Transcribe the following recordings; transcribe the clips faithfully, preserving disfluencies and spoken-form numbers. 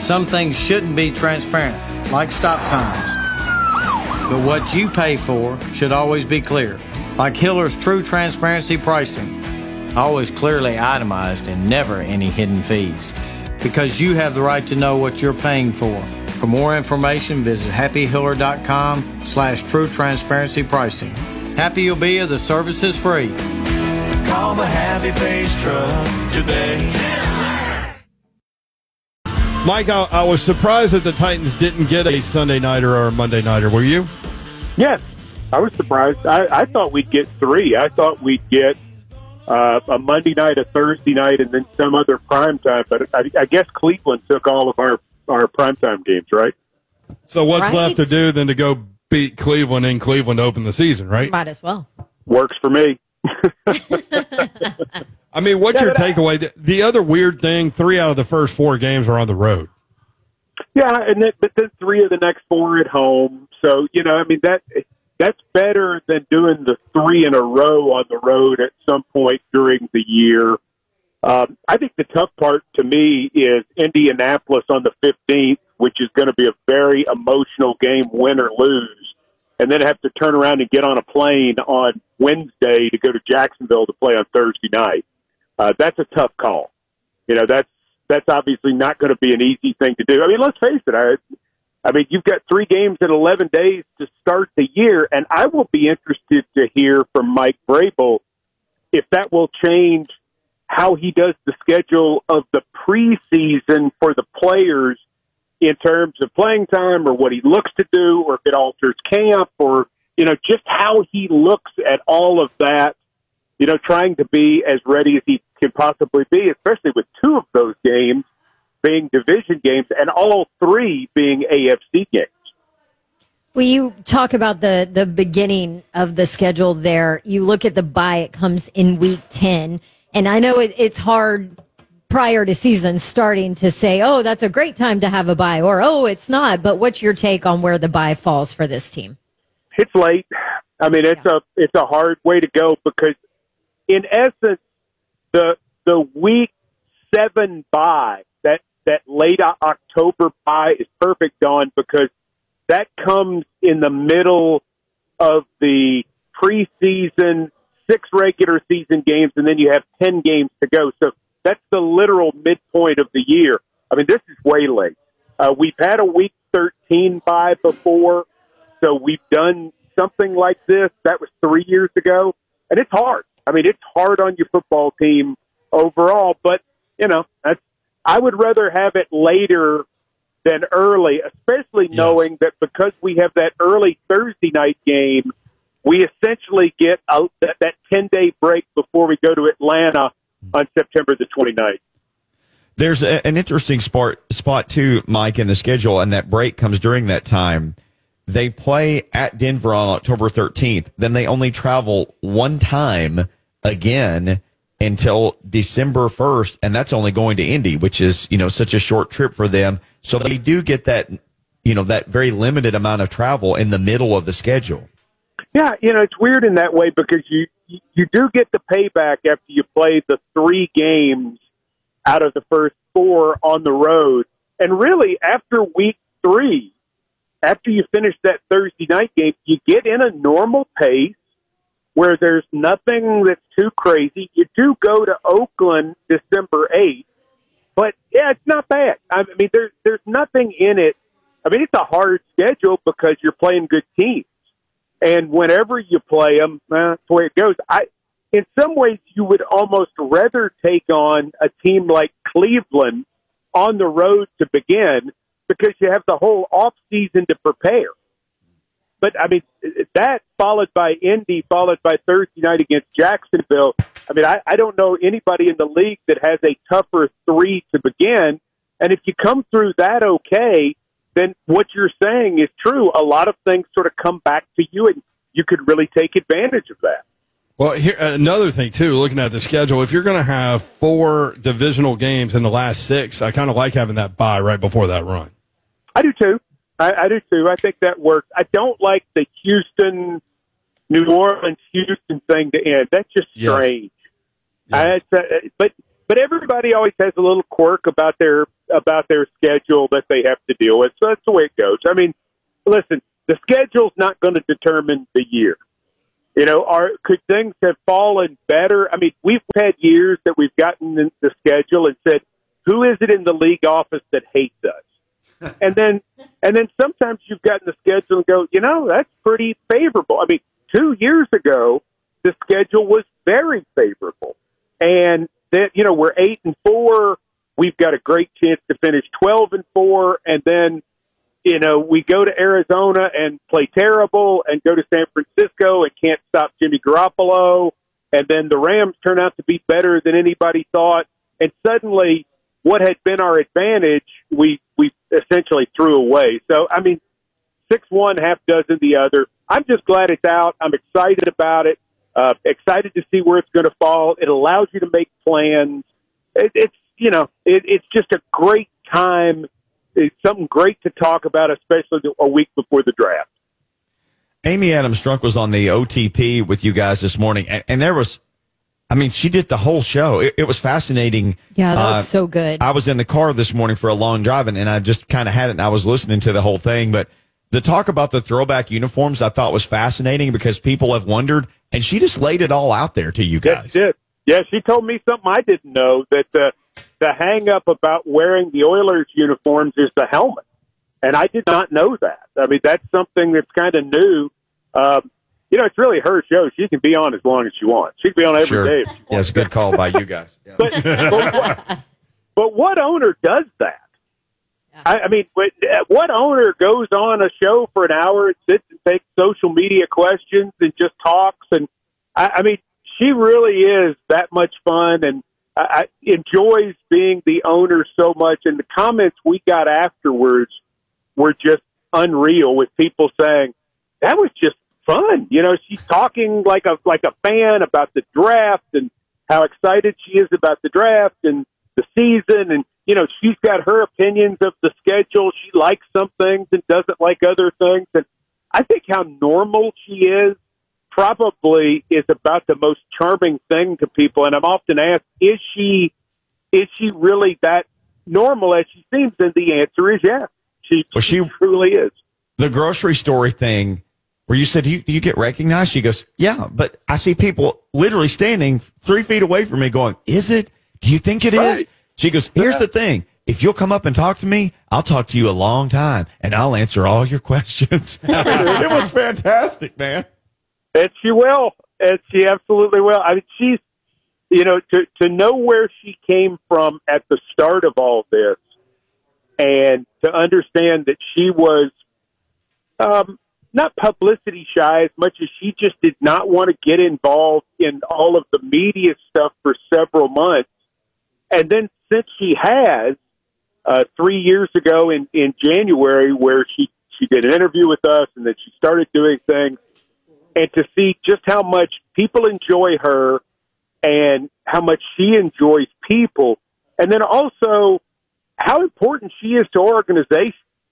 Some things shouldn't be transparent, like stop signs. But what you pay for should always be clear, like Hiller's True Transparency Pricing. Always clearly itemized and never any hidden fees. Because you have the right to know what you're paying for. For more information, visit happy hiller dot com slash true transparency pricing. Happy you'll be if the service is free. Call the Happy Face Truck today. Mike, I, I was surprised that the Titans didn't get a Sunday nighter or a Monday nighter. Were you? Yes, I was surprised. I, I thought we'd get three. I thought we'd get uh, a Monday night, a Thursday night, and then some other primetime. But I, I guess Cleveland took all of our, our primetime games, right? So what's Right. left to do than to go beat Cleveland in Cleveland to open the season, right? Might as well. Works for me. I mean, what's Yeah, your but I- takeaway? The, the other weird thing, three out of the first four games are on the road. Yeah, and then, but then three of the next four at home. So, you know, I mean, that that's better than doing the three in a row on the road at some point during the year. Um, I think the tough part to me is Indianapolis on the fifteenth, which is going to be a very emotional game, win or lose, and then have to turn around and get on a plane on Wednesday to go to Jacksonville to play on Thursday night. Uh, that's a tough call. You know, that's that's obviously not going to be an easy thing to do. I mean, let's face it. I, I mean, you've got three games in eleven days to start the year, and I will be interested to hear from Mike Vrabel if that will change how he does the schedule of the preseason for the players in terms of playing time or what he looks to do, or if it alters camp, or, you know, just how he looks at all of that, you know, trying to be as ready as he can possibly be, especially with two of those games being division games and all three being A F C games. Well, you talk about the, the beginning of the schedule there. You look at the bye, it comes in week ten. And I know it, it's hard prior to season starting to say, oh, that's a great time to have a bye, or, oh, it's not. But what's your take on where the bye falls for this team? It's late. I mean, it's Yeah. a it's a hard way to go because, in essence, the the week seven bye, that that late October bye is perfect, Dawn, because that comes in the middle of the preseason, six regular season games, and then you have ten games to go. So that's the literal midpoint of the year. I mean, this is way late. Uh, we've had a week thirteen bye before, so we've done something like this. That was three years ago, and it's hard. I mean, it's hard on your football team overall, but, you know, that's, I would rather have it later than early, especially Yes. knowing that because we have that early Thursday night game, we essentially get a, that, that ten-day break before we go to Atlanta on September the twenty-ninth. There's a, an interesting spot, spot, too, Mike, in the schedule, and that break comes during that time. They play at Denver on October thirteenth. Then they only travel one time again until December first, and that's only going to Indy, which is, you know, such a short trip for them. So they do get that, you know, that very limited amount of travel in the middle of the schedule. Yeah, you know, it's weird in that way because you you do get the payback after you play the three games out of the first four on the road. And really, after week three, after you finish that Thursday night game, you get in a normal pace where there's nothing that's too crazy. You do go to Oakland December eighth, but, yeah, it's not bad. I mean, there's, there's nothing in it. I mean, it's a hard schedule because you're playing good teams. And whenever you play them, well, that's the way it goes. I, in some ways, you would almost rather take on a team like Cleveland on the road to begin because you have the whole off season to prepare. But, I mean, that followed by Indy, followed by Thursday night against Jacksonville. I mean, I, I don't know anybody in the league that has a tougher three to begin. And if you come through that okay, then what you're saying is true. A lot of things sort of come back to you, and you could really take advantage of that. Well, here another thing, too, looking at the schedule, if you're going to have four divisional games in the last six, I kind of like having that bye right before that run. I do, too. I, I do, too. I think that works. I don't like the Houston, New Orleans, Houston thing to end. That's just Yes. strange. Yes. I, uh, but but everybody always has a little quirk about their about their schedule that they have to deal with. So that's the way it goes. I mean, listen, the schedule's not going to determine the year. You know, are could things have fallen better? I mean, we've had years that we've gotten in the schedule and said, who is it in the league office that hates us? And then, and then sometimes you've gotten the schedule and go, you know, that's pretty favorable. I mean, two years ago, the schedule was very favorable. And that, you know, we're eight and four. We've got a great chance to finish twelve and four. And then, you know, we go to Arizona and play terrible and go to San Francisco and can't stop Jimmy Garoppolo. And then the Rams turn out to be better than anybody thought. And suddenly what had been our advantage, we, we essentially threw away. So, I mean, six one, half dozen the other. I'm just glad it's out. I'm excited about it. Uh, excited to see where it's going to fall. It allows you to make plans. It, it's, you know, it, it's just a great time. It's something great to talk about, especially a week before the draft. Amy Adams Strunk was on the O T P with you guys this morning, and, and there was, I mean, she did the whole show. It, it was fascinating. Yeah, that was uh, so good. I was in the car this morning for a long drive, and, and I just kind of had it, and I was listening to the whole thing. But the talk about the throwback uniforms I thought was fascinating because people have wondered, and she just laid it all out there to you guys. Yes, she did. Yeah, she told me something I didn't know, that the, the hang-up about wearing the Oilers uniforms is the helmet. And I did not know that. I mean, that's something that's kind of new. Um, you know, it's really her show. She can be on as long as she wants. She can be on every Sure. day if she wants. Yeah, it's a good call by you guys. Yeah. But, but, what, but what owner does that? I, I mean, what, what owner goes on a show for an hour and sits and takes social media questions and just talks? And I, I mean, she really is that much fun and I, I enjoys being the owner so much. And the comments we got afterwards were just unreal, with people saying that was just fun. You know, she's talking like a like a fan about the draft and how excited she is about the draft and the season. And you know, she's got her opinions of the schedule. She likes some things and doesn't like other things. And I think how normal she is probably is about the most charming thing to people. And I'm often asked, is she, is she really that normal as she seems? And the answer is yes. She, well, she, she truly is. The grocery store thing where you said, do you, do you get recognized? She goes, yeah, but I see people literally standing three feet away from me going, is it? Do you think it is? Right. She goes, here's Yeah. the thing. If you'll come up and talk to me, I'll talk to you a long time and I'll answer all your questions. It was fantastic, man. And she will. And she absolutely will. I mean, she's, you know, to, to know where she came from at the start of all this and to understand that she was um, not publicity shy as much as she just did not want to get involved in all of the media stuff for several months. And then since she has, uh, three years ago in, in January, where she, she did an interview with us and then she started doing things, and to see just how much people enjoy her and how much she enjoys people, and then also how important she is to organization.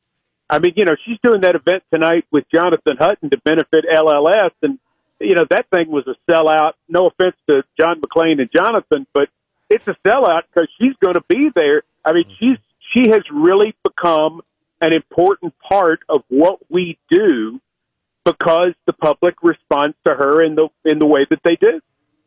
I mean, you know, she's doing that event tonight with Jonathan Hutton to benefit L L S, and, you know, that thing was a sellout. No offense to John McClain and Jonathan, but it's a sellout because she's going to be there. I mean, she's she has really become an important part of what we do because the public responds to her in the in the way that they do.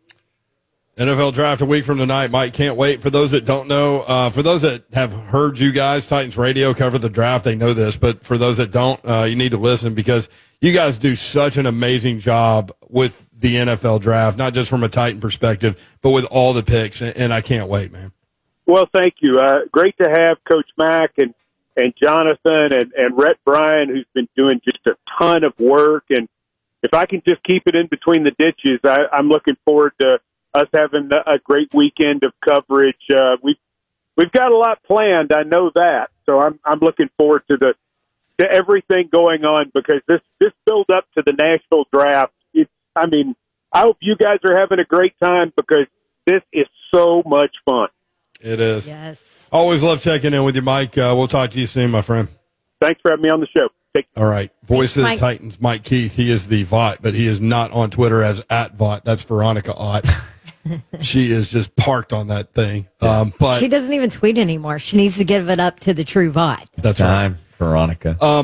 N F L Draft a week from tonight. Mike, can't wait. For those that don't know, uh, for those that have heard you guys, Titans Radio, cover the draft, they know this. But for those that don't, uh, you need to listen because you guys do such an amazing job with the N F L Draft, not just from a Titan perspective, but with all the picks. And, and I can't wait, man. Well, thank you. Uh, great to have Coach Mack and, and Jonathan and, and Rhett Bryan, who's been doing just a ton of work. And if I can just keep it in between the ditches, I, I'm looking forward to us having a great weekend of coverage. Uh, we've, we've got a lot planned. I know that. So I'm, I'm looking forward to the, to everything going on because this, this build up to the Nashville Draft. It's, I mean, I hope you guys are having a great time because this is so much fun. It is. Yes. Always love checking in with you, Mike. Uh, we'll talk to you soon, my friend. Thanks for having me on the show. Take All right. Voice Thanks, of the Mike. Titans, Mike Keith. He is the V O T, but he is not on Twitter as at V O T. That's Veronica Ott. she is just parked on that thing. Um, but she doesn't even tweet anymore. She needs to give it up to the True Vibe. That's time, right. Veronica. Um,